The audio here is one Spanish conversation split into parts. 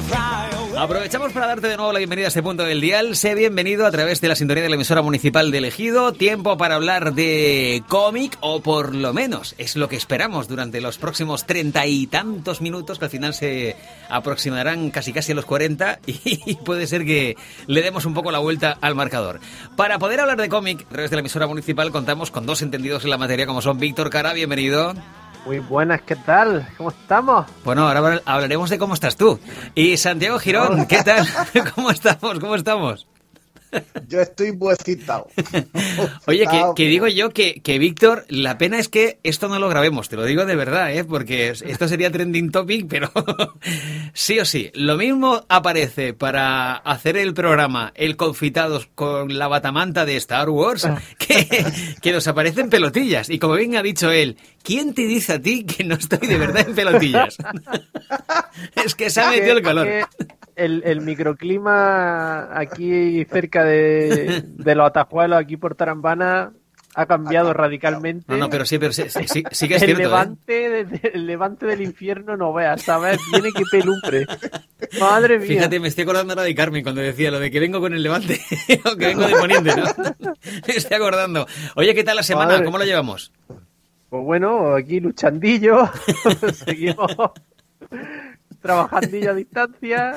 Aprovechamos para darte de nuevo la bienvenida a este punto del dial. Sé bienvenido a través de la sintonía de la emisora municipal de Ejido. Tiempo para hablar de cómic, o por lo menos es lo que esperamos durante los próximos 30 y tantos minutos, que al final se aproximarán casi a los 40 y puede ser que le demos un poco la vuelta al marcador. Para poder hablar de cómic a través de la emisora municipal contamos con dos entendidos en la materia, como son Víctor Cara, bienvenido. Muy buenas, ¿qué tal? ¿Cómo estamos? Bueno, ahora hablaremos de cómo estás tú. Y Santiago Girón, ¿qué tal? ¿Cómo estamos? Yo estoy muy excitado. Oye, que digo yo que Víctor, la pena es que esto no lo grabemos, te lo digo de verdad, porque esto sería trending topic, pero sí o sí. Lo mismo aparece para hacer el programa El Confitados con la batamanta de Star Wars, que nos aparecen pelotillas. Y como bien ha dicho él, ¿quién te dice a ti que no estoy de verdad en pelotillas? Es que se ha metido el color. El microclima aquí cerca de los Atajuelos, aquí por Tarambana, ha cambiado radicalmente. No, pero sí que es cierto. El levante del infierno no veas, ¿sabes? Viene que pelumbre. Madre mía. Fíjate, me estoy acordando ahora de Carmen cuando decía lo de que vengo con el levante o que vengo de poniente, ¿no? Me estoy acordando. Oye, ¿qué tal la semana? Madre. ¿Cómo lo llevamos? Pues bueno, aquí luchandillo. Seguimos trabajandillo a distancia.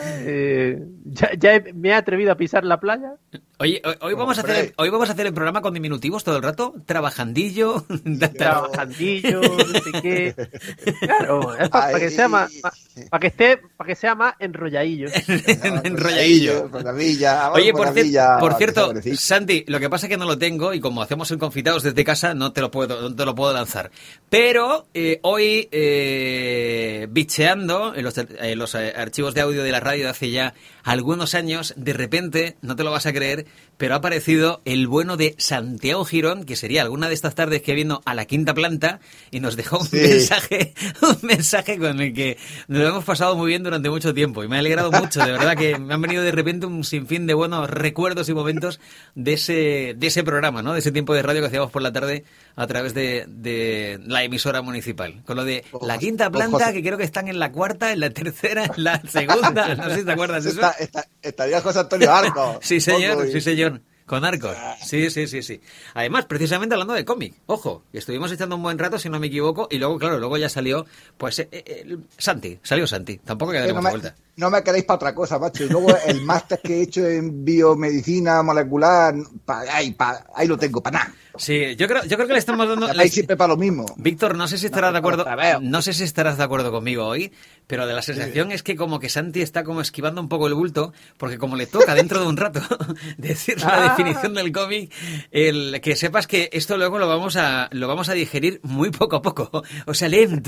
Me he atrevido a pisar la playa. Oye, hoy vamos a hacer el programa con diminutivos todo el rato. Trabajandillo. Trabajandillo, no sé qué. Claro, es para que sea más, para que sea más enrolladillo. Enrolladillo. Oye, por cierto, pobrecito. Santi, lo que pasa es que no lo tengo y como hacemos el Confitados desde casa, no te lo puedo lanzar. Pero hoy, bicheando en los archivos de audio de la radio de hace ya algunos años, de repente, no te lo vas a creer, pero ha aparecido el bueno de Santiago Girón, que sería alguna de estas tardes que vino a la quinta planta y nos dejó un mensaje con el que nos lo hemos pasado muy bien durante mucho tiempo y me ha alegrado mucho, de verdad que me han venido de repente un sinfín de buenos recuerdos y momentos de ese programa, ¿no? De ese tiempo de radio que hacíamos por la tarde a través de la emisora municipal. Con lo de la quinta planta, que creo que están en la cuarta, en la tercera, en la segunda, no sé si te acuerdas de eso. Estaría José Antonio Arcos. Sí, señor. Con Arcos. Sí. Además, precisamente hablando de cómic, ojo, estuvimos echando un buen rato, si no me equivoco, y luego ya salió, pues, salió Santi. Tampoco quedaremos vuelta. No me queréis para otra cosa, macho. Y luego el máster que he hecho en biomedicina molecular, ahí lo tengo, para nada. Sí, yo creo que le estamos dando... Ahí siempre para lo mismo. Víctor, no sé si estarás de acuerdo. No sé si estarás de acuerdo conmigo hoy, pero de la sensación es que como que Santi está como esquivando un poco el bulto, porque como le toca dentro de un rato decir la definición del cómic, que sepas que esto luego lo vamos a digerir muy poco a poco, o sea, lento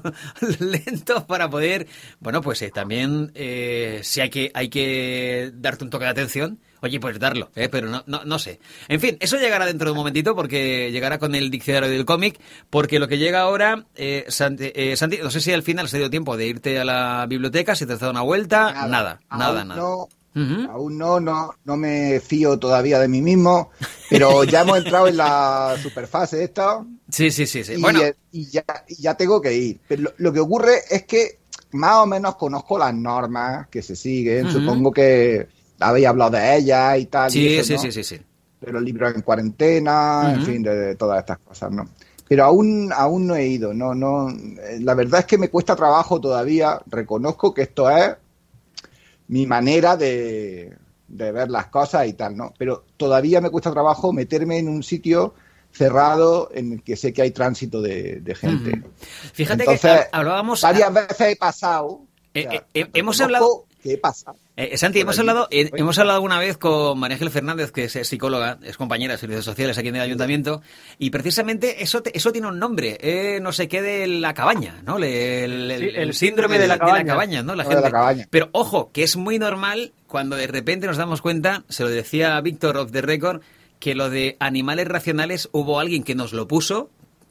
para poder, bueno, pues también si hay que darte un toque de atención. Oye, pues darlo, pero no sé. En fin, eso llegará dentro de un momentito porque llegará con el diccionario del cómic, porque lo que llega ahora, Santi, no sé si al final has tenido tiempo de irte a la biblioteca, si te has dado una vuelta, nada. No, aún no me fío todavía de mí mismo, pero ya hemos entrado en la superfase esta. Sí. Y, bueno. y ya tengo que ir. Pero lo que ocurre es que más o menos conozco las normas que se siguen, supongo que habéis hablado de ellas y tal. Sí, y eso, sí, ¿no? sí. Pero el libro en cuarentena, en fin, de todas estas cosas, ¿no? Pero aún no he ido, no. La verdad es que me cuesta trabajo todavía. Reconozco que esto es mi manera de ver las cosas y tal, ¿no? Pero todavía me cuesta trabajo meterme en un sitio cerrado en el que sé que hay tránsito de gente. Fíjate. Entonces, que hablábamos... Varias veces he pasado... hemos hablado... ¿Qué pasa? Santi, hemos hablado alguna vez con María Ángel Fernández, que es psicóloga, es compañera de servicios sociales aquí en el ayuntamiento, y precisamente eso tiene un nombre, no sé qué de la cabaña, ¿no? El síndrome de la cabaña, ¿no? La cabaña. Pero ojo, que es muy normal cuando de repente nos damos cuenta, se lo decía Víctor off the record, que lo de animales racionales hubo alguien que nos lo puso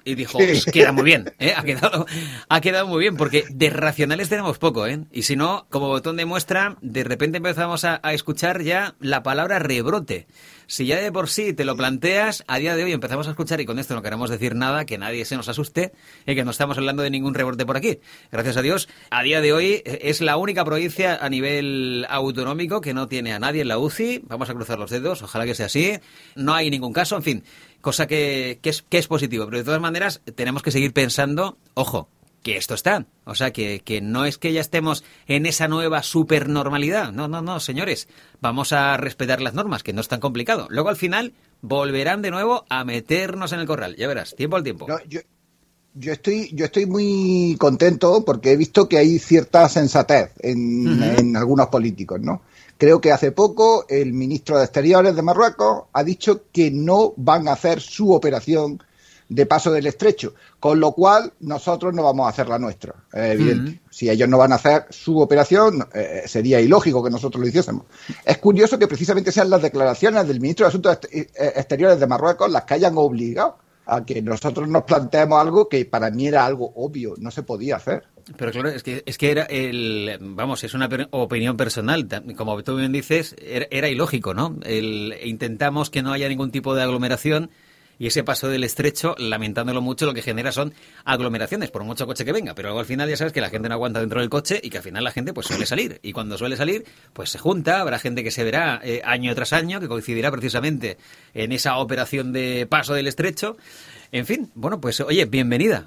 y dijo, pues queda muy bien, ha quedado muy bien, porque de racionales tenemos poco, ¿eh? Y si no, como botón de muestra, de repente empezamos a escuchar ya la palabra rebrote. Si ya de por sí te lo planteas, a día de hoy empezamos a escuchar, y con esto no queremos decir nada, que nadie se nos asuste, que no estamos hablando de ningún rebrote por aquí. Gracias a Dios, a día de hoy es la única provincia a nivel autonómico que no tiene a nadie en la UCI. Vamos a cruzar los dedos, ojalá que sea así. No hay ningún caso, en fin, cosa que es positivo. Pero de todas maneras, tenemos que seguir pensando, ojo, que esto está. O sea, que no es que ya estemos en esa nueva supernormalidad. No, señores. Vamos a respetar las normas, que no es tan complicado. Luego, al final, volverán de nuevo a meternos en el corral. Ya verás, tiempo al tiempo. No, yo estoy muy contento porque he visto que hay cierta sensatez en algunos políticos, ¿no? Creo que hace poco el ministro de Exteriores de Marruecos ha dicho que no van a hacer su operación de paso del estrecho, con lo cual nosotros no vamos a hacer la nuestra, evidente. Si ellos no van a hacer su operación, sería ilógico que nosotros lo hiciésemos. Es curioso que precisamente sean las declaraciones del ministro de Asuntos Exteriores de Marruecos las que hayan obligado a que nosotros nos planteemos algo que para mí era algo obvio, no se podía hacer. Pero claro, es que era es una opinión personal, como tú bien dices, era ilógico, ¿no? Intentamos que no haya ningún tipo de aglomeración. Y ese paso del estrecho, lamentándolo mucho, lo que genera son aglomeraciones, por mucho coche que venga. Pero luego al final ya sabes que la gente no aguanta dentro del coche y que al final la gente pues suele salir. Y cuando suele salir, pues se junta, habrá gente que se verá año tras año, que coincidirá precisamente en esa operación de paso del estrecho. En fin, bueno, pues oye, bienvenida.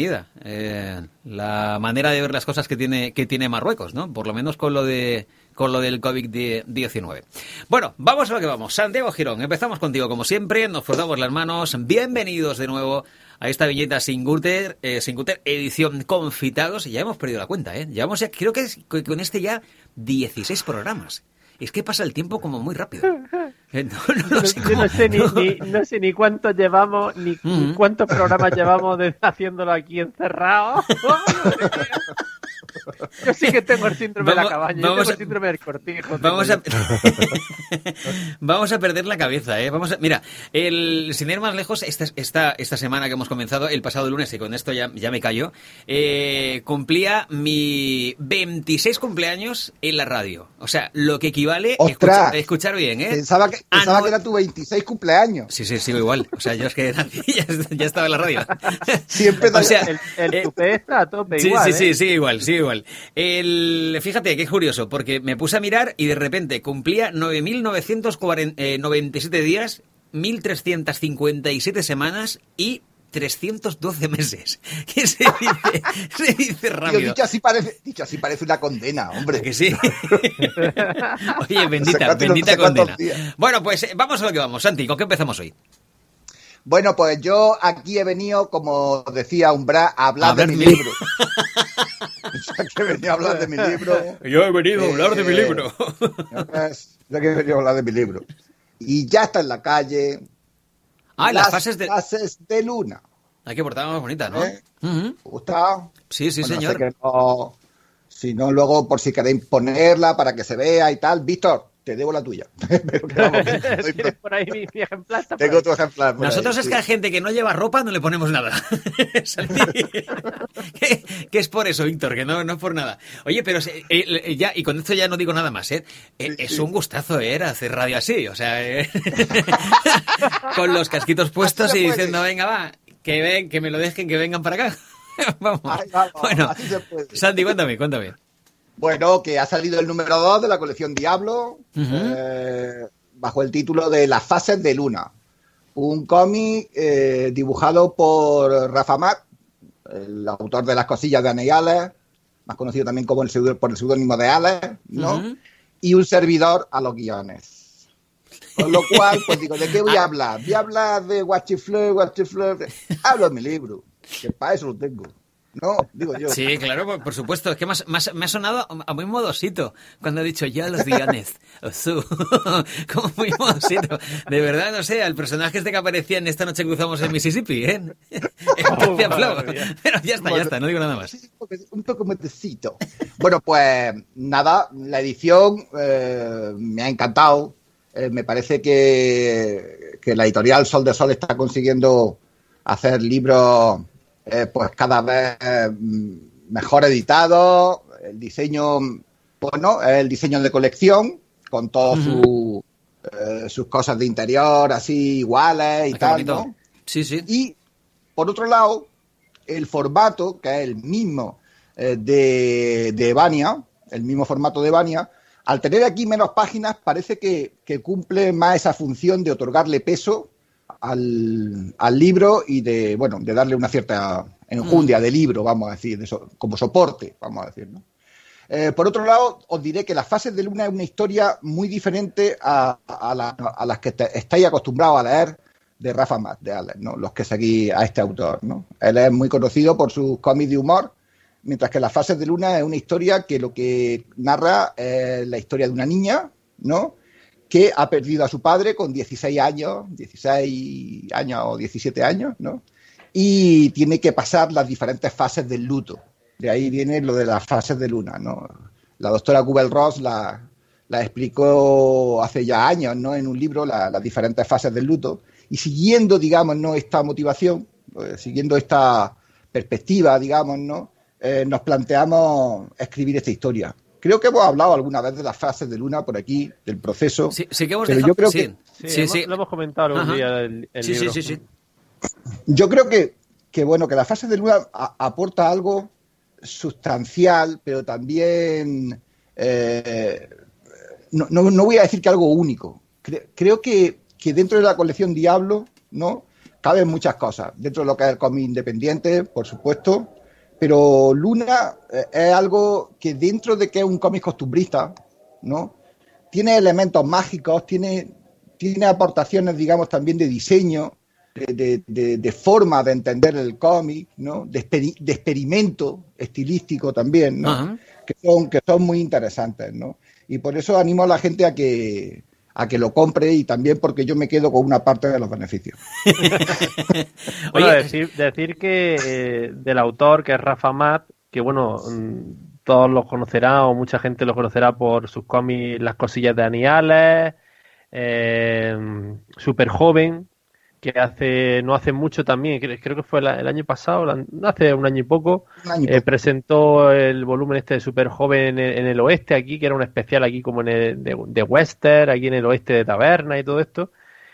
La manera de ver las cosas que tiene Marruecos, ¿no? Por lo menos con lo del COVID-19. Bueno, vamos a lo que vamos. Santiago Girón, empezamos contigo como siempre, nos frotamos las manos. Bienvenidos de nuevo a esta viñeta sin Guter, edición confitados. Y ya hemos perdido la cuenta, ¿eh? Llevamos ya, creo que con este ya 16 programas. Es que pasa el tiempo como muy rápido. No sé ni cuántos llevamos, ni cuántos programas llevamos haciéndolo aquí encerrado. Yo sí que tengo el síndrome de la cabaña, yo tengo el síndrome del cortijo. Vamos a perder la cabeza, ¿eh? Mira, sin ir más lejos, esta semana que hemos comenzado, el pasado lunes, y con esto ya me callo, cumplía mi 26 cumpleaños en la radio. O sea, lo que equivale a escuchar bien, ¿eh? Pensaba que era tu 26 cumpleaños. Sí, sigo igual. O sea, yo es que ya estaba en la radio. Siempre o sea, el tupé está a tope sí, igual. Sí, sigue igual. Fíjate que es curioso, porque me puse a mirar y de repente cumplía 9.997 días, 1.357 semanas y 312 meses. ¿Qué se dice rápido? Tío, dicho así parece una condena, hombre. Que sí. Oye, bendita condena. Bueno, pues vamos a lo que vamos. Santi, ¿con qué empezamos hoy? Bueno, pues yo aquí he venido, como decía Umbra, a hablar de mi libro. Yo he venido a hablar de mi libro. Yo he venido a hablar de mi libro. Yo he venido a hablar de mi libro. Y ya está en la calle. Las fases de luna. Qué portada más bonita, ¿no? ¿Gusta? Sí, bueno, señor. Si no, luego, por si queréis ponerla para que se vea y tal. Víctor, te debo la tuya. Pero que vamos, ¿tienes por ahí mi ejemplar? Tengo tu ejemplar. Nosotros ahí, es que a gente que no lleva ropa no le ponemos nada. que es por eso, Víctor, que no es por nada. Oye, pero ya, y con esto ya no digo nada más, ¿eh? Es un gustazo, hacer radio así, o sea, con los casquitos puestos y diciendo, venga, va, que me lo dejen, que vengan para acá. Vamos. Bueno, así se puede. Santi, cuéntame. Bueno, que ha salido el número 2 de la colección Diablo, bajo el título de Las fases de luna. Un cómic dibujado por Rafa Mac, el autor de Las cosillas de Anne y Alex, más conocido también como por el seudónimo de Alex, ¿no? Y un servidor a los guiones. Con lo cual, pues digo, ¿de qué voy a hablar? Voy a hablar de Guachifleur. Hablo de mi libro, que para eso lo tengo. No, digo yo. Sí, claro, por supuesto. Es que me ha sonado a muy modosito cuando he dicho yo a los guiones. Como muy modosito. De verdad, no sé, al personaje que aparecía en Esta noche cruzamos el Mississippi, ¿eh? Pero ya está, no digo nada más. Un poco metecito. Bueno, pues nada, la edición me ha encantado. Me parece que la editorial Sol de Sol está consiguiendo hacer libros pues cada vez mejor editados, el diseño, bueno, el diseño de colección, con todas sus cosas de interior así iguales y tal, ¿no? Sí, sí. Y, por otro lado, el formato, que es el mismo de Evania, el mismo formato de Evania, al tener aquí menos páginas, parece que cumple más esa función de otorgarle peso al libro y de darle una cierta enjundia de libro, vamos a decir, como soporte, vamos a decir, ¿no? Por otro lado, os diré que Las fases de luna es una historia muy diferente a las que estáis acostumbrados a leer de Rafa Matt, de Alex, ¿no? Los que seguís a este autor, ¿no? Él es muy conocido por sus cómics de humor, mientras que Las fases de luna es una historia que lo que narra es la historia de una niña, ¿no? Que ha perdido a su padre con 16 años o 17 años, ¿no? Y tiene que pasar las diferentes fases del luto. De ahí viene lo de las fases de luna, ¿no? La doctora Kubel-Ross la explicó hace ya años, ¿no? En un libro, las diferentes fases del luto. Y siguiendo, digamos, ¿no? Esta motivación, siguiendo esta perspectiva, digamos, ¿no? Nos planteamos escribir esta historia. Creo que hemos hablado alguna vez de las fases de luna por aquí, del proceso. Sí, que hemos pero dejado, yo creo que lo hemos comentado un día el libro. Sí. Yo creo que la fase de luna aporta algo sustancial, pero también no voy a decir que algo único. Creo que dentro de la colección Diablo, ¿no? Caben muchas cosas. Dentro de lo que es el cómic independiente, por supuesto, pero Luna es algo que dentro de que es un cómic costumbrista, ¿no? Tiene elementos mágicos, tiene aportaciones, digamos, también de diseño, de forma de entender el cómic, ¿no? De experimento estilístico también, ¿no? Que son muy interesantes, ¿no? Y por eso animo a la gente a que lo compre, y también porque yo me quedo con una parte de los beneficios. Bueno, decir que del autor, que es Rafa Matt, que bueno, todos los conocerán o mucha gente lo conocerá por sus cómics Las cosillas de Aniales, Super Joven, que no hace mucho también, creo que fue el año pasado, hace un año y poco, presentó el volumen este de Super Joven en el oeste aquí, que era un especial aquí como de Western, aquí en el oeste de Taberna y todo esto.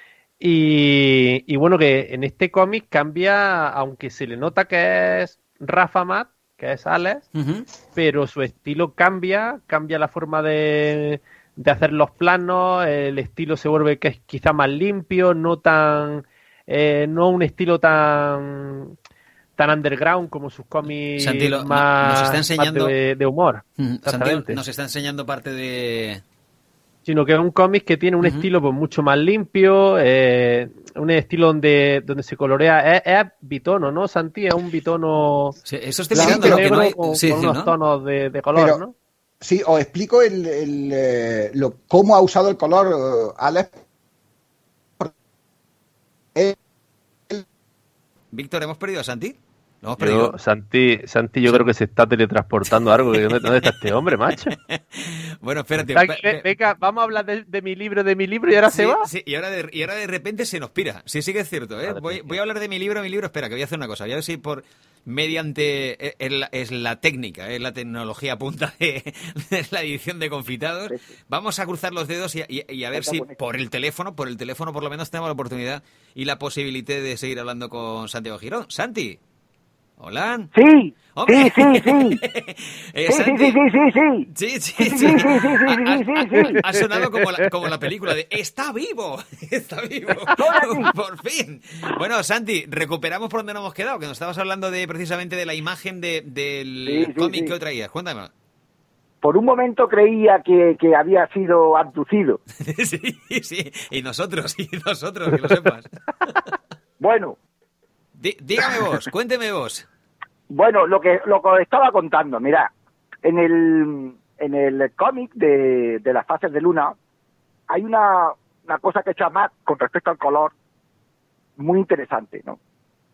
Y bueno, que en este cómic cambia, aunque se le nota que es Rafa Matt, que es Alex, pero su estilo cambia la forma de hacer los planos, el estilo se vuelve que es quizá más limpio, no un estilo tan underground como sus cómics más, nos está enseñando, más de humor. Santi, nos está enseñando parte de... Sino que es un cómic que tiene un estilo pues mucho más limpio, un estilo donde se colorea, es bitono, ¿no, Santi? Es un bitono... Sí, eso estoy mirando, lo que no hay... con unos tonos de color, pero, ¿no? Sí, os explico cómo ha usado el color Alex. Víctor, ¿hemos perdido a Santi? ¿Lo hemos perdido? Santi, yo creo que se está teletransportando algo. ¿Dónde está este hombre, macho? Bueno, espérate. Venga, vamos a hablar de mi libro y ahora se va. Sí, y ahora de repente se nos pira. Sí que es cierto, ¿eh? Voy a hablar de mi libro. Espera, que voy a hacer una cosa. Voy a ver si mediante es la técnica, es la tecnología punta de la edición de Confitados. Vamos a cruzar los dedos y a ver si por el teléfono por lo menos tenemos la oportunidad y la posibilidad de seguir hablando con Santiago Girón. Santi. Hola. Sí. ¡Hombre! Sí. Sí. Ha sonado como la película de ¡Está vivo! ¡Está vivo! ¡Por fin! Bueno, Santi, recuperamos por donde nos hemos quedado, que nos estabas hablando precisamente de la imagen del cómic que hoy traías. Cuéntame. Por un momento creía que había sido abducido. Sí. Y nosotros, que lo sepas. Bueno. Dígame vos, cuénteme vos. Bueno, lo que estaba contando, mira, en el cómic de las fases de luna hay una cosa que echa más con respecto al color muy interesante, ¿no?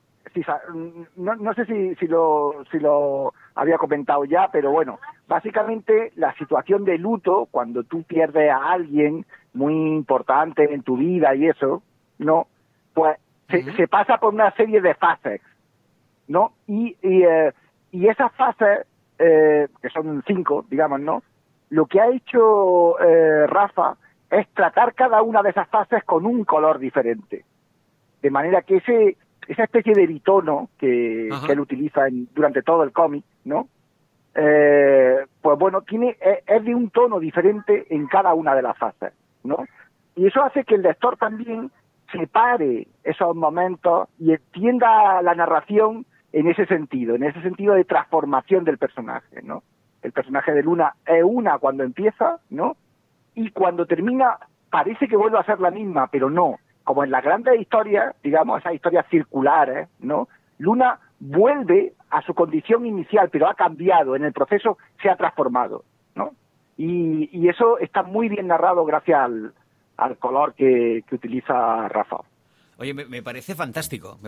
No sé si lo había comentado ya, pero bueno, básicamente la situación de luto, cuando tú pierdes a alguien muy importante en tu vida y eso, ¿no? Pues se pasa por una serie de fases, ¿no? Y esas fases, que son 5, digamos, ¿no? Lo que ha hecho Rafa es tratar cada una de esas fases con un color diferente. De manera que esa especie de bitono que él utiliza durante todo el cómic, ¿no? Pues bueno, es de un tono diferente en cada una de las fases, ¿no? Y eso hace que el lector también separe esos momentos y entienda la narración en ese sentido de transformación del personaje, ¿no? El personaje de Luna es una cuando empieza, ¿no? Y cuando termina parece que vuelve a ser la misma, pero no. Como en las grandes historias, digamos, esas historias circulares, ¿no? Luna vuelve a su condición inicial, pero ha cambiado, en el proceso se ha transformado, ¿no? Y eso está muy bien narrado gracias al color que utiliza Rafa. Oye, me parece fantástico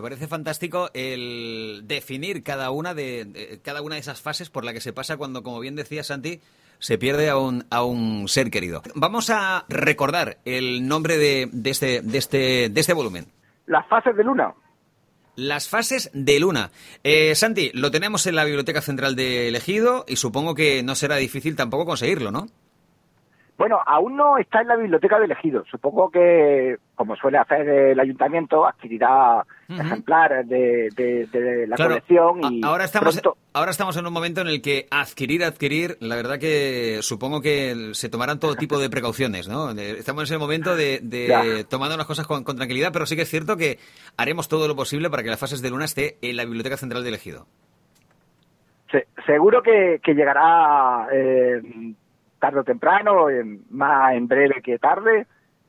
el definir cada una de esas fases por la que se pasa cuando, como bien decía Santi, se pierde a un ser querido. Vamos a recordar el nombre de este volumen. Las fases de Luna. Las fases de Luna. Santi, lo tenemos en la Biblioteca Central de Ejido y supongo que no será difícil tampoco conseguirlo, ¿no? Bueno, aún no está en la Biblioteca del Ejido. Supongo que, como suele hacer el ayuntamiento, adquirirá ejemplares de la colección. Y ahora estamos en un momento en el que adquirir, la verdad que supongo que se tomarán todo tipo de precauciones, ¿no? Estamos en ese momento de tomando las cosas con tranquilidad, pero sí que es cierto que haremos todo lo posible para que las fases de Luna esté en la Biblioteca Central del Ejido. Sí, seguro que llegará... tarde o temprano, más en breve que tarde,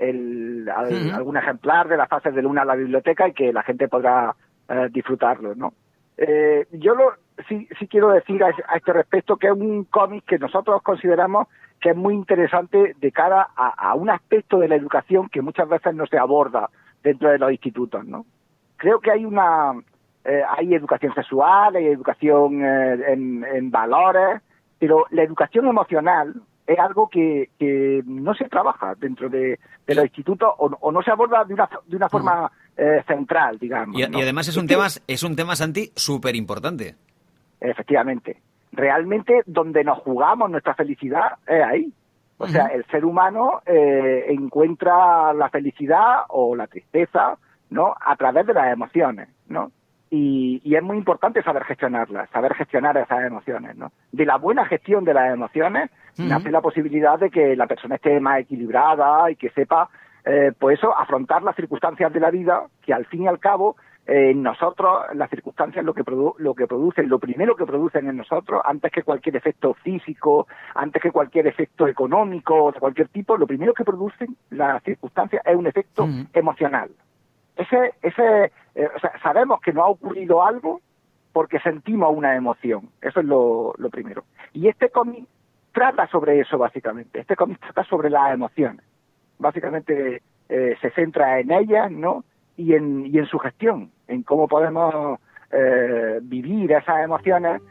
algún ejemplar de las fases de Luna a la biblioteca y que la gente podrá disfrutarlo, ¿no? Yo sí quiero decir a este respecto que es un cómic que nosotros consideramos que es muy interesante de cara a un aspecto de la educación que muchas veces no se aborda dentro de los institutos, ¿no? Creo que hay hay educación sexual, hay educación en valores, pero la educación emocional es algo que no se trabaja dentro de los institutos o no se aborda de una forma central, digamos. Y además es un tema, Santi, súper importante. Efectivamente. Realmente donde nos jugamos nuestra felicidad es ahí. O sea, el ser humano encuentra la felicidad o la tristeza, ¿no? A través de las emociones, ¿no? Y es muy importante saber gestionarlas, saber gestionar esas emociones, ¿no? De la buena gestión de las emociones nace la posibilidad de que la persona esté más equilibrada y que sepa, pues eso, afrontar las circunstancias de la vida, que al fin y al cabo, nosotros, las circunstancias lo primero que producen en nosotros, antes que cualquier efecto físico, antes que cualquier efecto económico de cualquier tipo, lo primero que producen las circunstancias es un efecto emocional. O sea, sabemos que nos ha ocurrido algo porque sentimos una emoción. Eso es lo primero. Y este cómic trata sobre eso, básicamente. Este cómic trata sobre las emociones. Básicamente se centra en ellas, ¿no? Y en su gestión, en cómo podemos vivir esas emociones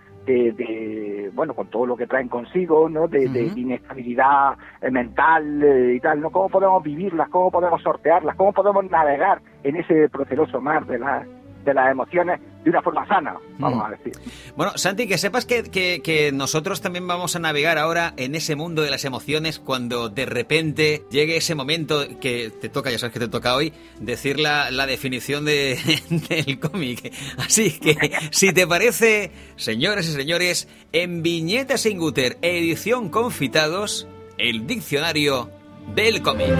bueno, con todo lo que traen consigo, ¿no? De inestabilidad mental y tal, ¿no? Cómo podemos vivirlas, cómo podemos sortearlas, cómo podemos navegar en ese proceloso mar de las emociones de una forma sana, vamos a decir. Bueno, Santi, que sepas que nosotros también vamos a navegar ahora en ese mundo de las emociones cuando de repente llegue ese momento que te toca, ya sabes que te toca hoy, decir la definición del cómic. Así que, si te parece, señoras y señores, en Viñeta Sin Guter, edición Confitados, el diccionario del cómic.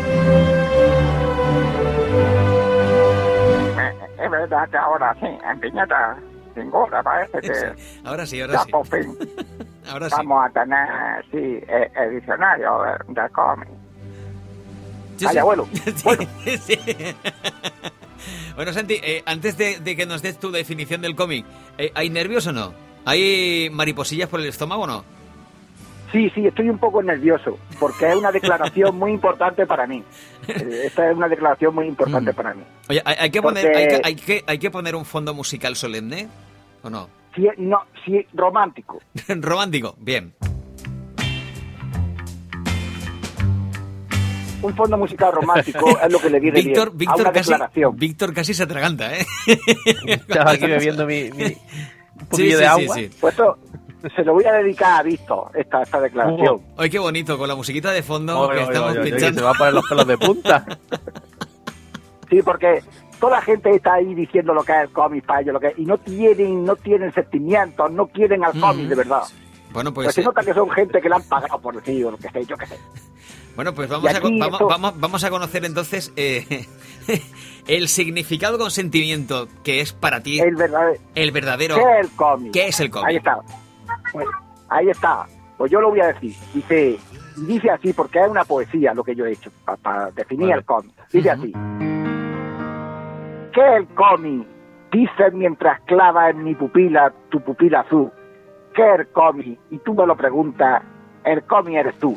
Es verdad que ahora sí, en Viñeta Sin Guter parece que... Ahora sí. Por fin ahora sí. Vamos a tener, el diccionario del cómic. Sí. Abuelo. Bueno. Sí. Bueno, Santi, antes de que nos des tu definición del cómic, ¿hay nervios o no? ¿Hay mariposillas por el estómago o no? Sí, estoy un poco nervioso, porque es una declaración muy importante para mí. Esta es una declaración muy importante para mí. Oye, ¿hay que poner un fondo musical solemne o no? Sí, romántico. Romántico, bien. un fondo musical romántico es lo que le viene bien a una declaración. Víctor casi se atraganta, ¿eh? Estaba aquí bebiendo un poquillo de agua. Sí. Pues esto se lo voy a dedicar a Víctor, esta declaración. Ay, qué bonito, con la musiquita de fondo que estamos pinchando. Se va a poner los pelos de punta. Sí, porque toda la gente está ahí diciendo lo que es el cómic para ellos, y no tienen sentimientos, no quieren al cómic de verdad. Bueno, pues se nota que son gente que le han pagado por decir, o lo que sé, yo qué sé. Bueno, pues vamos a conocer entonces el significado con sentimiento que es para ti el verdadero. ¿Qué es el cómic? ¿Qué es el cómic? Ahí está. Pues yo lo voy a decir. Dice así porque es una poesía lo que yo he hecho para definir el cómic. Dice así. ¿Qué es el cómic? Dices mientras clava en mi pupila tu pupila azul. ¿Qué es el cómic? Y tú me lo preguntas. El cómic eres tú.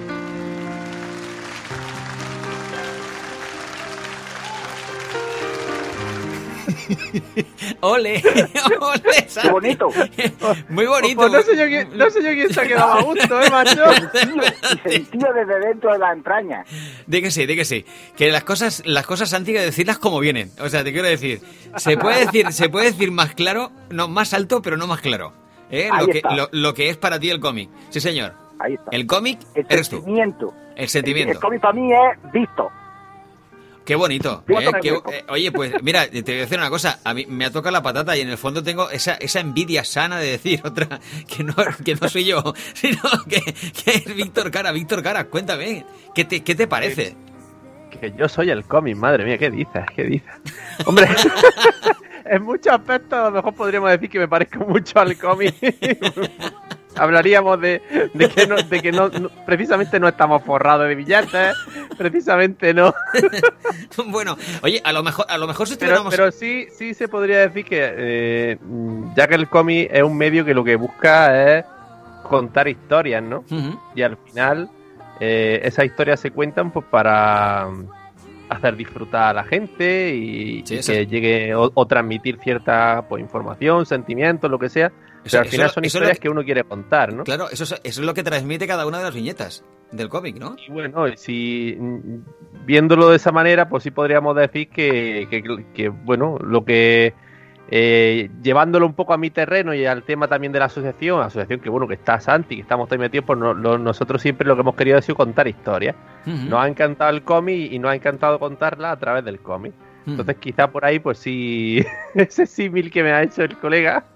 ¡Ole! ¡Qué bonito! Muy bonito. Pues no sé yo quién se ha quedado a gusto, macho. Y sentido desde dentro de la entraña. Di que sí. Que las cosas Santi, hay que decirlas como vienen. O sea, te quiero decir, se puede decir más claro, no más alto, pero no más claro. Lo que es para ti el cómic. Sí, señor. Ahí está. El cómic eres tú. El sentimiento. El cómic para mí es visto. Qué bonito. Oye, pues mira, te voy a decir una cosa. A mí me ha tocado la patata y en el fondo tengo esa envidia sana de decir otra que no soy yo, sino que es Víctor Cara. Víctor Cara, cuéntame, ¿qué te parece? Que yo soy el cómic, madre mía, ¿qué dices? Hombre, en muchos aspectos a lo mejor podríamos decir que me parezco mucho al cómic. Hablaríamos de que no, precisamente no estamos forrados de billetes, precisamente no. Bueno, oye, a lo mejor si estuviéramos... Pero sí se podría decir que ya que el cómic es un medio que lo que busca es contar historias, ¿no? Uh-huh. Y al final esas historias se cuentan pues para hacer disfrutar a la gente y que llegue o transmitir cierta pues información, sentimientos, lo que sea. Pero al final son historias que uno quiere contar, ¿no? Claro, eso es lo que transmite cada una de las viñetas del cómic, ¿no? Y bueno, si viéndolo de esa manera, pues sí podríamos decir que bueno, lo que llevándolo un poco a mi terreno y al tema también de la asociación que bueno, que está Santi, que estamos ahí metidos, pues nosotros siempre lo que hemos querido ha sido contar historias. Uh-huh. Nos ha encantado el cómic y nos ha encantado contarla a través del cómic. Entonces quizá por ahí pues sí, ese símil que me ha hecho el colega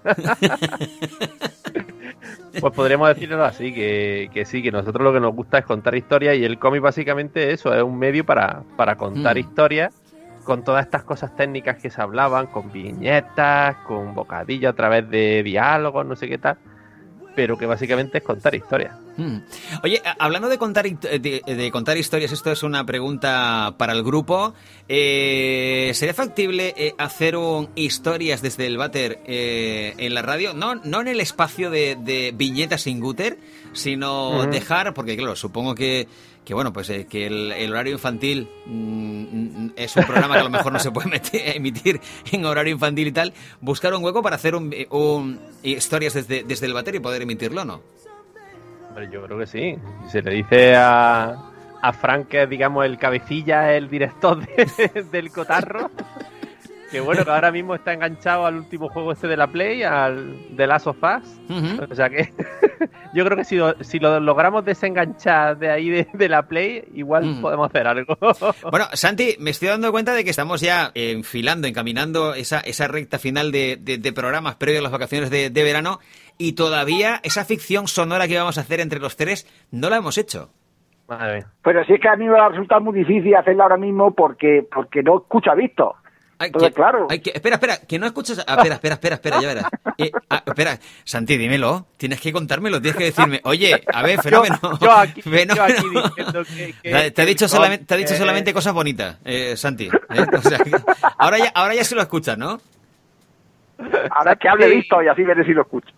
pues podríamos decirlo así, que sí, que nosotros lo que nos gusta es contar historias y el cómic básicamente eso, es un medio para contar historias con todas estas cosas técnicas que se hablaban, con viñetas, con bocadillo a través de diálogos, no sé qué tal, pero que básicamente es contar historias. Oye, hablando de contar historias, esto es una pregunta para el grupo. ¿Sería factible hacer historias desde el váter en la radio? No en el espacio de viñetas sin gutter, sino dejar, porque claro, supongo que bueno, pues que el horario infantil es un programa que a lo mejor no se puede emitir en horario infantil y tal. Buscar un hueco para hacer historias desde el váter y poder emitirlo, ¿no? Hombre, yo creo que sí. Se le dice a Frank, que es, digamos, el cabecilla, el director del cotarro, que bueno, que ahora mismo está enganchado al último juego de la Play, al The Last of Us. Uh-huh. O sea que yo creo que si lo logramos desenganchar de ahí de la Play, igual podemos hacer algo. Bueno, Santi, me estoy dando cuenta de que estamos ya encaminando esa recta final de programas previos a las vacaciones de verano, y todavía esa ficción sonora que vamos a hacer entre los tres no la hemos hecho. Madre mía. Pero si es que a mí me va a resultar muy difícil hacerla ahora mismo porque no escucho a Víctor. Entonces, claro. Espera, que no escuchas. Espera, ya verás. Espera, Santi, dímelo. Tienes que contármelo, tienes que decirme, oye, a ver, fenómeno. Yo aquí diciendo que te ha dicho solamente cosas bonitas, Santi. O sea, ahora ya se lo escuchas, ¿no? Ahora que hable Víctor y así veré si lo escucho.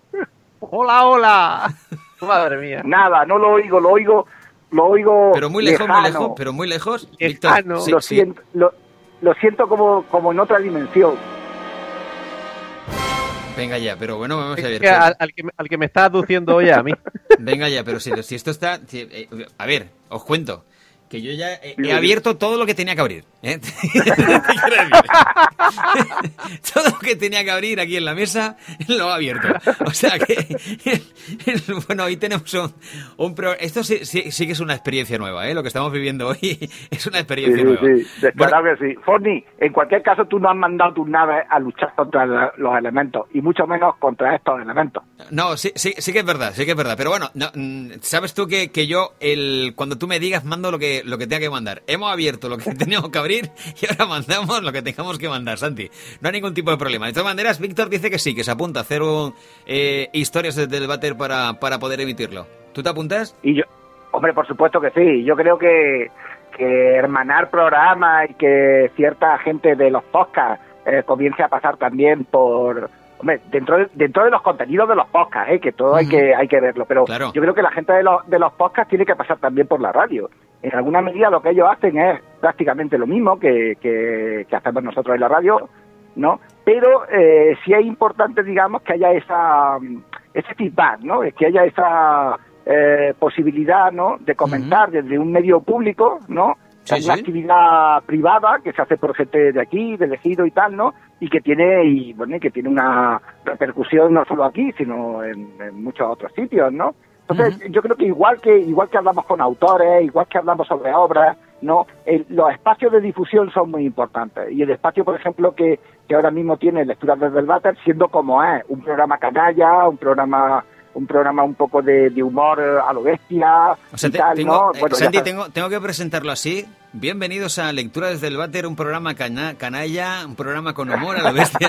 Hola. Madre mía. Nada, no lo oigo. Pero muy lejos, Víctor. Sí, lo siento como en otra dimensión. Venga ya, pero bueno, vamos a ver. Al que me está aduciendo hoy a mí. Venga ya, pero si esto está... A ver, os cuento. Que yo ya he abierto todo lo que tenía que abrir. Todo lo que tenía que abrir aquí en la mesa lo he abierto. O sea que, bueno, hoy tenemos un esto sí que es una experiencia nueva, ¿eh? Lo que estamos viviendo hoy es una experiencia nueva. Sí, claro que sí. Forni, en cualquier caso tú no has mandado tus naves a luchar contra los elementos, y mucho menos contra estos elementos. No, sí que es verdad, Pero bueno, no, sabes tú que yo, cuando tú me digas, mando lo que tenga que mandar. Hemos abierto lo que teníamos que abrir y ahora mandamos lo que tengamos que mandar, Santi. No hay ningún tipo de problema. De todas maneras, Víctor dice que sí, que se apunta a hacer historias desde el váter para poder emitirlo. ¿Tú te apuntas? Y yo, hombre, por supuesto que sí. Yo creo que hermanar programas y que cierta gente de los podcasts comience a pasar también por... Hombre, dentro de los contenidos de los podcasts, que todo hay que verlo, pero claro. Yo creo que la gente de los podcasts tiene que pasar también por la radio. En alguna medida lo que ellos hacen es prácticamente lo mismo que hacemos nosotros en la radio, ¿no? Pero sí es importante, digamos, que haya ese feedback, ¿no? Es que haya esa posibilidad, ¿no? De comentar desde un medio público, ¿no? Sí, es una actividad privada que se hace por gente de aquí, de elegido y tal, ¿no? Y que tiene una repercusión no solo aquí, sino en muchos otros sitios, ¿no? Entonces, yo creo que igual que hablamos con autores, igual que hablamos sobre obras, ¿no? Los espacios de difusión son muy importantes. Y el espacio, por ejemplo, que ahora mismo tiene Lecturas desde el Váter, siendo como es un programa canalla, un programa un poco de humor a lo bestia, o sea, y tal, ¿no? Bueno, Santi, tengo que presentarlo así. Bienvenidos a Lectura desde el Váter, un programa canalla, un programa con humor a lo bestia.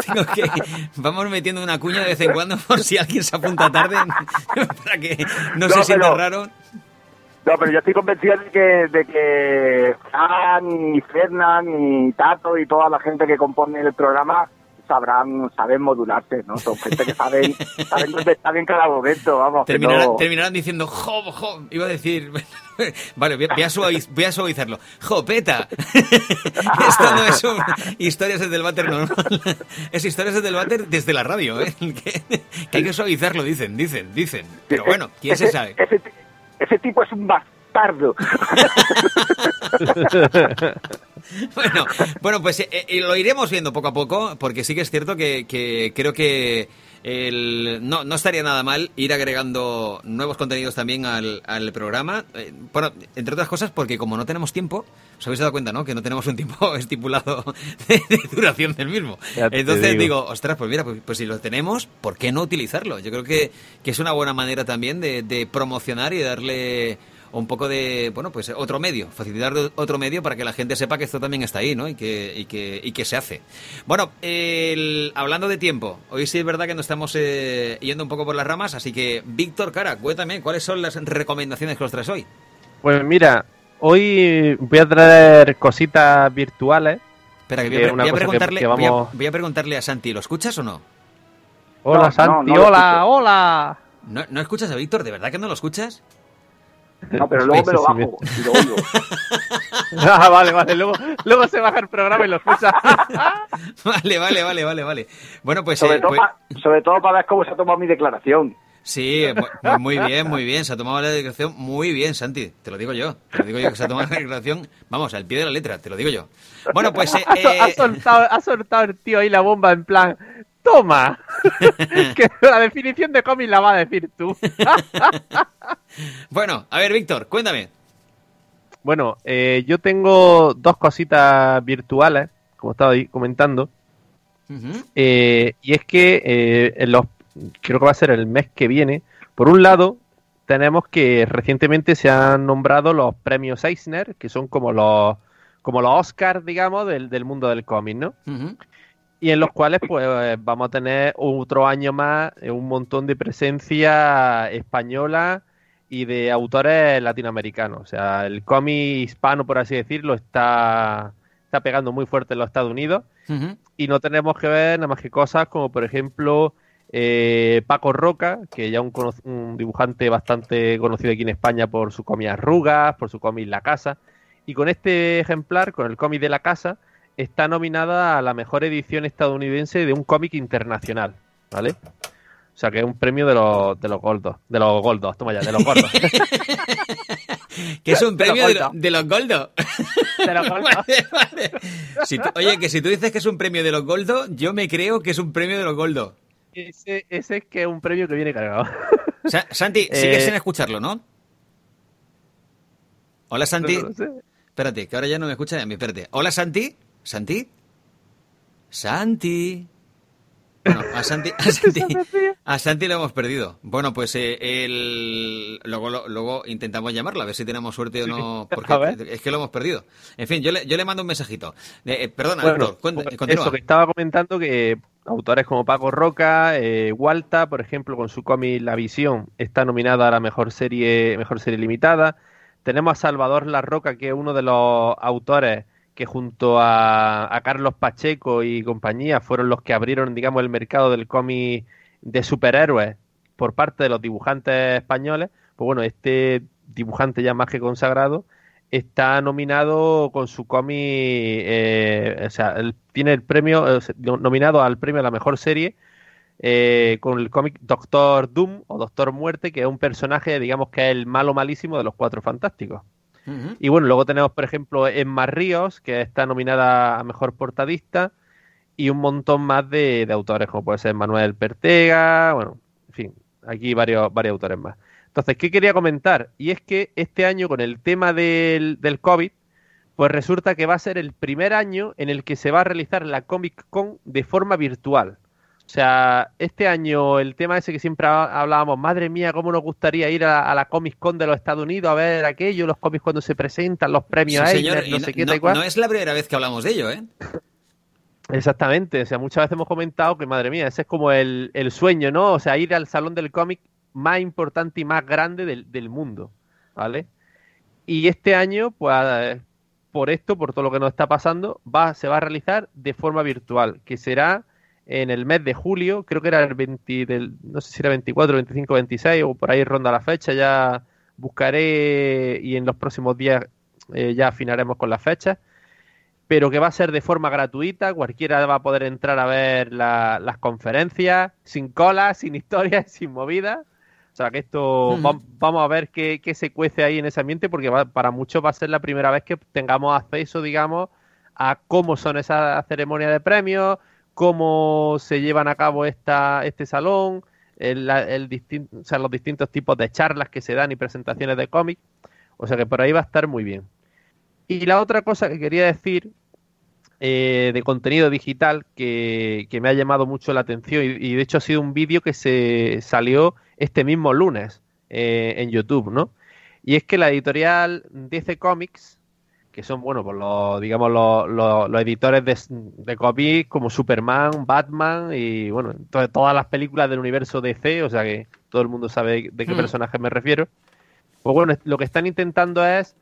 Vamos metiendo una cuña de vez en cuando por si alguien se apunta tarde para que no se sienta raro. No, pero yo estoy convencido de que Fran y Fernán y Tato y toda la gente que compone el programa saben modularse, ¿no? Son gente que saben dónde están en cada momento, vamos. Terminarán diciendo, iba a decir, vale, voy a suavizarlo, ¡jopeta! Esto no es historias desde el váter normal, es historias desde el váter desde la radio, ¿eh? Que hay que suavizarlo, dicen, pero bueno, ¿quién se sabe? Ese tipo es un bastardo. Bueno, pues lo iremos viendo poco a poco, porque sí que es cierto que creo que no estaría nada mal ir agregando nuevos contenidos también al programa. Bueno, entre otras cosas, porque como no tenemos tiempo, os habéis dado cuenta, ¿no? Que no tenemos un tiempo estipulado de duración del mismo. Entonces digo, ostras, pues mira, pues si lo tenemos, ¿por qué no utilizarlo? Yo creo que es una buena manera también de promocionar y darle un poco de, bueno, pues otro medio, facilitar otro medio para que la gente sepa que esto también está ahí, ¿no? Y que se hace. Bueno, hablando de tiempo, hoy sí es verdad que nos estamos yendo un poco por las ramas, así que, Víctor Cara, cuéntame, ¿cuáles son las recomendaciones que os traes hoy? Pues mira, hoy voy a traer cositas virtuales. Espera, que voy a preguntarle a Santi, ¿lo escuchas o no? Hola, no, Santi, no, hola. ¿No escuchas a Víctor? ¿De verdad que no lo escuchas? No, pero luego me lo bajo y lo oigo. Vale. Luego se baja el programa y lo escucha. Vale. Bueno, pues... Sobre todo para ver cómo se ha tomado mi declaración. Sí, muy bien. Se ha tomado la declaración muy bien, Santi. Te lo digo yo que se ha tomado la declaración, vamos, al pie de la letra, te lo digo yo. Bueno, pues... Ha soltado el tío ahí la bomba en plan... ¡Toma! Que la definición de cómic la va a decir tú. Bueno, a ver, Víctor, cuéntame. Bueno, yo tengo dos cositas virtuales, como estaba comentando. Uh-huh. Y es que creo que va a ser el mes que viene. Por un lado, tenemos que recientemente se han nombrado los premios Eisner, que son como los Oscars, digamos, del mundo del cómic, ¿no? Uh-huh. Y en los cuales pues vamos a tener otro año más un montón de presencia española y de autores latinoamericanos. O sea, el cómic hispano, por así decirlo, está pegando muy fuerte en los Estados Unidos. Uh-huh. Y no tenemos que ver nada más que cosas como, por ejemplo, Paco Roca, que ya un dibujante bastante conocido aquí en España por su cómic Arrugas, por su cómic La Casa. Y con este ejemplar, con el cómic de La Casa, está nominada a la mejor edición estadounidense de un cómic internacional, ¿vale? O sea, que es un premio de los gordos. Toma ya, de los gordos. Que es un premio de los Goldo. De los Goldo. Vale. Oye, que si tú dices que es un premio de los Goldo, yo me creo que es un premio de los Goldo. Ese es que es un premio que viene cargado. Santi, sigues sin escucharlo, ¿no? Hola, Santi. No sé. Espérate, que ahora ya no me escucha a mí. Espérate. Hola, Santi. ¿Santi? Santi. Bueno, a Santi lo hemos perdido. Bueno, pues luego intentamos llamarlo, a ver si tenemos suerte o no, porque es que lo hemos perdido. En fin, yo le mando un mensajito. Perdona, bueno, Héctor, continúa. Eso que estaba comentando, que autores como Paco Roca, Walta, por ejemplo, con su cómic La Visión, está nominada a la mejor serie limitada. Tenemos a Salvador Larroca, que es uno de los autores que junto a Carlos Pacheco y compañía fueron los que abrieron, digamos, el mercado del cómic de superhéroes por parte de los dibujantes españoles. Pues bueno, este dibujante ya más que consagrado está nominado con su cómic, tiene el premio, nominado al premio a la mejor serie, con el cómic Doctor Doom o Doctor Muerte, que es un personaje, digamos, que es el malo malísimo de los Cuatro Fantásticos. Uh-huh. Y bueno, luego tenemos, por ejemplo, Emma Ríos, que está nominada a mejor portadista, y un montón más de autores, como puede ser Manuel Pertega, bueno, en fin, aquí varios autores más. Entonces, ¿qué quería comentar? Y es que este año, con el tema del COVID, pues resulta que va a ser el primer año en el que se va a realizar la Comic Con de forma virtual. O sea, este año el tema ese que siempre hablábamos, madre mía, cómo nos gustaría ir a la Comic Con de los Estados Unidos a ver aquello, los cómics cuando se presentan, los premios Eisner, no sé qué, tal cual. No es la primera vez que hablamos de ello, ¿eh? Exactamente, o sea, muchas veces hemos comentado que, madre mía, ese es como el sueño, ¿no? O sea, ir al salón del cómic más importante y más grande del mundo, ¿vale? Y este año, pues, por todo lo que nos está pasando, se va a realizar de forma virtual, que será en el mes de julio, creo que era no sé si era 24, 25, 26 o por ahí ronda la fecha, ya buscaré y en los próximos días ya afinaremos con las fechas, pero que va a ser de forma gratuita, cualquiera va a poder entrar a ver las conferencias, sin cola, sin historias, sin movidas. O sea que esto, vamos a ver qué se cuece ahí en ese ambiente, porque para muchos va a ser la primera vez que tengamos acceso, digamos, a cómo son esas ceremonias de premios, cómo se llevan a cabo este salón, los distintos tipos de charlas que se dan y presentaciones de cómic. O sea que por ahí va a estar muy bien. Y la otra cosa que quería decir de contenido digital que me ha llamado mucho la atención y de hecho ha sido un vídeo que se salió este mismo lunes en YouTube, ¿no? Y es que la editorial DC Comics, que son, bueno, pues los editores de cómics como Superman, Batman y, bueno, todas las películas del universo DC, o sea que todo el mundo sabe de qué personaje me refiero. Pues bueno, lo que están intentando es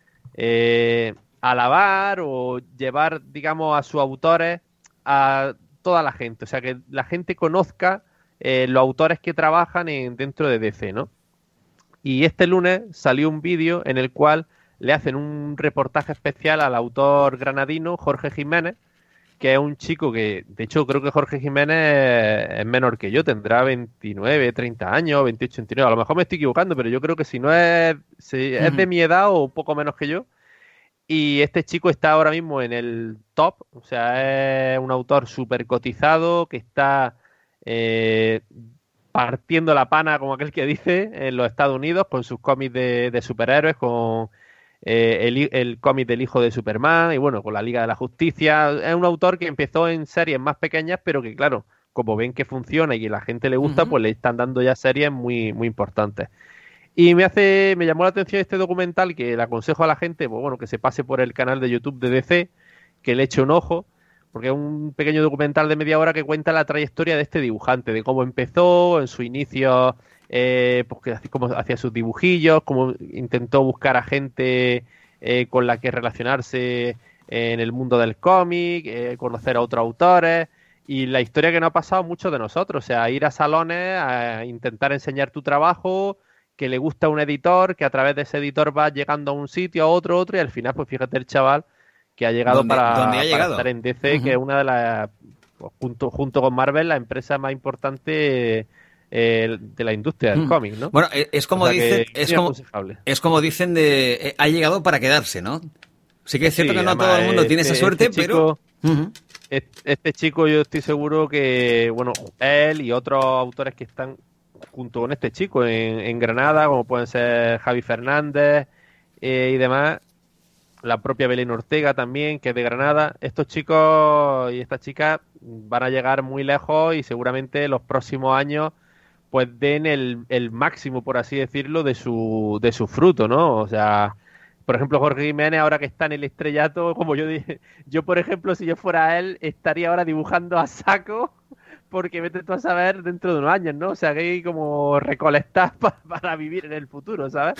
alabar o llevar, digamos, a sus autores a toda la gente, o sea que la gente conozca los autores que trabajan dentro de DC, ¿no? Y este lunes salió un vídeo en el cual le hacen un reportaje especial al autor granadino Jorge Jiménez, que es un chico que, de hecho, creo que Jorge Jiménez es menor que yo, tendrá 29, 30 años, 28, 29, a lo mejor me estoy equivocando, pero yo creo que si no es de mi edad o un poco menos que yo. Y este chico está ahora mismo en el top, o sea, es un autor súper cotizado que está partiendo la pana, como aquel que dice, en los Estados Unidos con sus cómics de superhéroes, con el cómic del hijo de Superman y bueno, con la Liga de la Justicia. Es un autor que empezó en series más pequeñas, pero que claro, como ven que funciona y que a la gente le gusta, pues le están dando ya series muy, muy importantes. Y me llamó la atención este documental que le aconsejo a la gente, pues bueno, que se pase por el canal de YouTube de DC, que le eche un ojo, porque es un pequeño documental de media hora que cuenta la trayectoria de este dibujante, de cómo empezó, en su inicio, pues cómo hacía sus dibujillos, cómo intentó buscar a gente con la que relacionarse en el mundo del cómic, conocer a otros autores, y la historia que nos ha pasado a muchos de nosotros, o sea, ir a salones a intentar enseñar tu trabajo, que le gusta a un editor, que a través de ese editor va llegando a un sitio, a otro, y al final, pues fíjate el chaval que ha llegado para estar en DC, que es una de las, junto con Marvel, la empresa más importante de la industria del cómic, ¿no? Bueno, es como dicen, es como dicen ha llegado para quedarse, ¿no? Sí que es cierto que no todo el mundo tiene esa suerte, pero... Este chico yo estoy seguro que, bueno, él y otros autores que están junto con este chico en Granada, como pueden ser Javi Fernández y demás, la propia Belén Ortega también, que es de Granada, estos chicos y estas chicas van a llegar muy lejos y seguramente los próximos años pues den el máximo, por así decirlo, de su fruto, ¿no? O sea, por ejemplo, Jorge Jiménez, ahora que está en el estrellato, como yo dije, yo, por ejemplo, si yo fuera él, estaría ahora dibujando a saco, porque vete tú a saber dentro de unos años, ¿no? O sea, que hay como recolectar para vivir en el futuro, ¿sabes?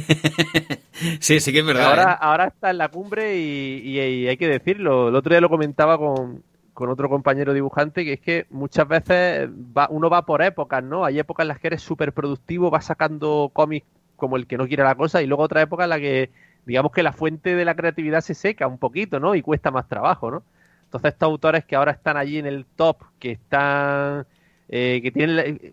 Sí, sí que es verdad. Ahora está en la cumbre y hay que decirlo. El otro día lo comentaba con otro compañero dibujante, que es que muchas veces uno va por épocas, ¿no? Hay épocas en las que eres súper productivo, vas sacando cómics como el que no quiere la cosa, y luego otra época en la que, digamos que la fuente de la creatividad se seca un poquito, ¿no? Y cuesta más trabajo, ¿no? Entonces estos autores que ahora están allí en el top, que están, que tienen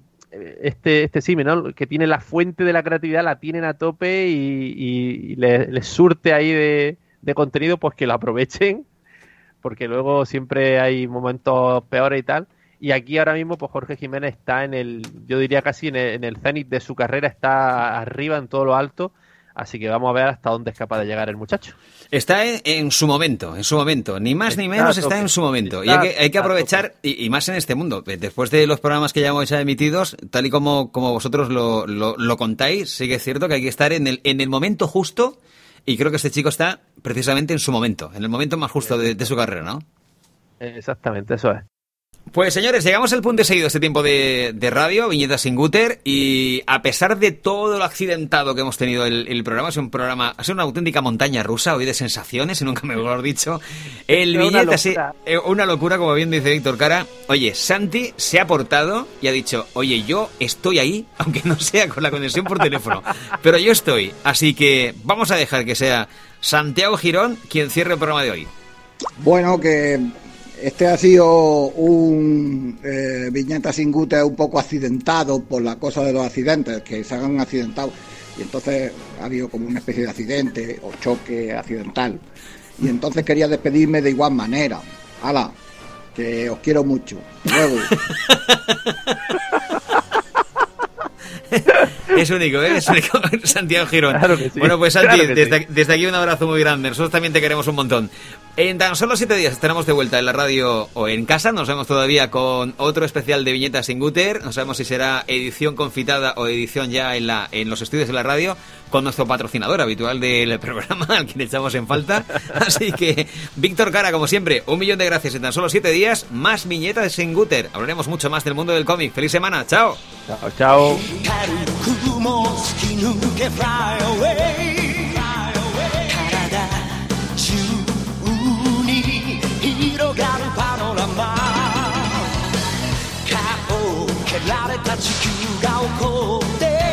¿no? Que tienen la fuente de la creatividad, la tienen a tope y les surte ahí de contenido, pues que lo aprovechen, porque luego siempre hay momentos peores y tal. Y aquí ahora mismo, pues Jorge Jiménez está yo diría casi en el cenit de su carrera, está arriba en todo lo alto. Así que vamos a ver hasta dónde es capaz de llegar el muchacho. Está en su momento, ni más ni menos está en su momento. Y hay que aprovechar, y más en este mundo. Después de los programas que ya hemos emitidos, tal y como vosotros lo contáis, sí que es cierto que hay que estar en el momento justo, y creo que este chico está precisamente en su momento, en el momento más justo de su carrera, ¿no? Exactamente, eso es. Pues señores, llegamos al punto seguido de este tiempo de radio, Viñetas sin Guter, y a pesar de todo lo accidentado que hemos tenido el programa, ha sido una auténtica montaña rusa hoy de sensaciones, y nunca me lo he dicho. El Viñetas, una locura, como bien dice Víctor Cara. Oye, Santi se ha portado y ha dicho, oye, yo estoy ahí, aunque no sea con la conexión por teléfono, pero yo estoy, así que vamos a dejar que sea Santiago Girón quien cierre el programa de hoy. Bueno, que este ha sido un Viñeta sin Guter un poco accidentado por la cosa de los accidentes, que se han accidentado, y entonces ha habido como una especie de accidente o choque accidental, y entonces quería despedirme de igual manera. ¡Hala! Que os quiero mucho. Luego. Es único, ¿eh? Es único, Santiago Girón. Claro que sí. Bueno, pues Santi, claro desde aquí un abrazo muy grande. Nosotros también te queremos un montón. En tan solo 7 días estaremos de vuelta en la radio o en casa. Nos vemos todavía con otro especial de Viñetas sin Guter. No sabemos si será edición confitada o edición ya en los estudios de la radio, con nuestro patrocinador habitual del programa, al que le echamos en falta. Así que, Víctor Cara, como siempre, 1.000.000 de gracias. En tan solo 7 días, más Viñetas sin Guter. Hablaremos mucho más del mundo del cómic. ¡Feliz semana! ¡Chao! ¡Chao!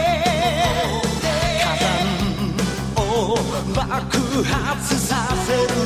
Chao.